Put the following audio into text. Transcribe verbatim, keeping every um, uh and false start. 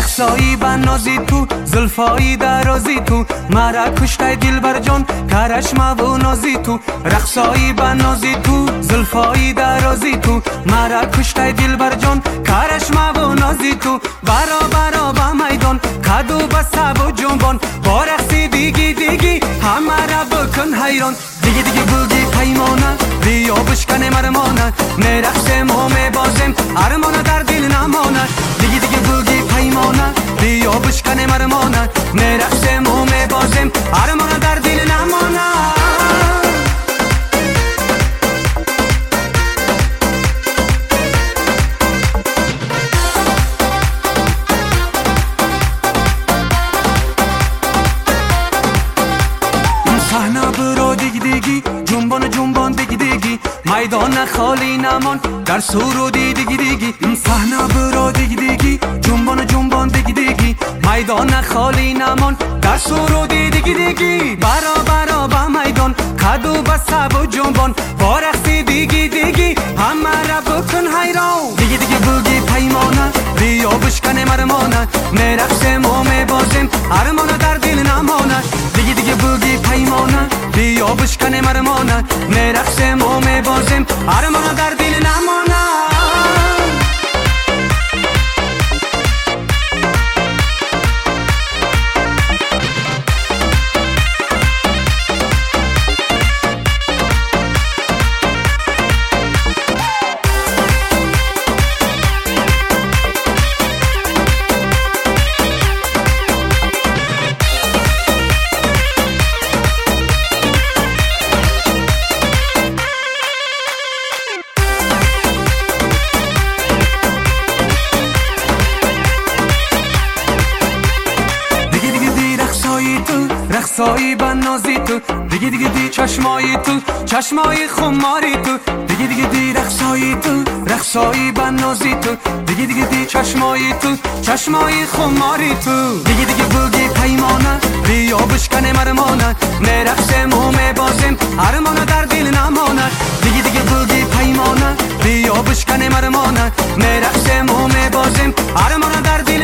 رقصایی بنازی تو زلفایی درازی تو مرا کشته دل بر جان کرشمه و نازی تو رقصایی بنازی تو زلفایی درازی تو مرا کشته دل بر جان کرشمه و نازی تو برا برا با میدان کدو بسب و جنبان با رقصی دیگی دیگی همه را بکن حیران دیگی دیگی بگی پیمانه بیا بشکنه مرمانه میرقصم و میبازم ارمانه در دل نمانه دیگی دیگی بگی پیمانه بیا بشکنه مرمانه میرقصم و میبازم ارمانه در دل نمانه صحنه برو دیگی دیگی جنبان جنبان دیگی دیگی میدان خالی نمان در سرودی دیگی دیگی صحنه برو دیگی دیگی جنبان جنبان دیگی دیگی میدان خالی نمان در سرودی دیگی دیگی برا برا با میدان کدو بسب و جنبان با رقصی دیگی دیگی همه را بکن حیران دیگی دیگی بگی پیمانه بیا بشکنه مرمانه میرقصم و میبازم ارمانه در دل نمانه دیگی دیگی بگی پیمانه بیا بشکنه مرمانه میرقصم و میبازم ارمانه در دل نمانه رقصایی بنازی تو دیگه دیگه دی چشمایی تو چشمای خماری تو دیگه دیگه دی رقصایی تو رقصایی بنازی تو دیگه دیگه دی چشمایی تو چشمای خماری تو دیگه دیگه بگی پیمانه بیا بشکنه مرمانه میرقصم و میبازم ارمانه در دل نمانه دیگه دیگه بگی پیمانه بیا بشکنه مرمانه میرقصم و میبازم ارمانه در دل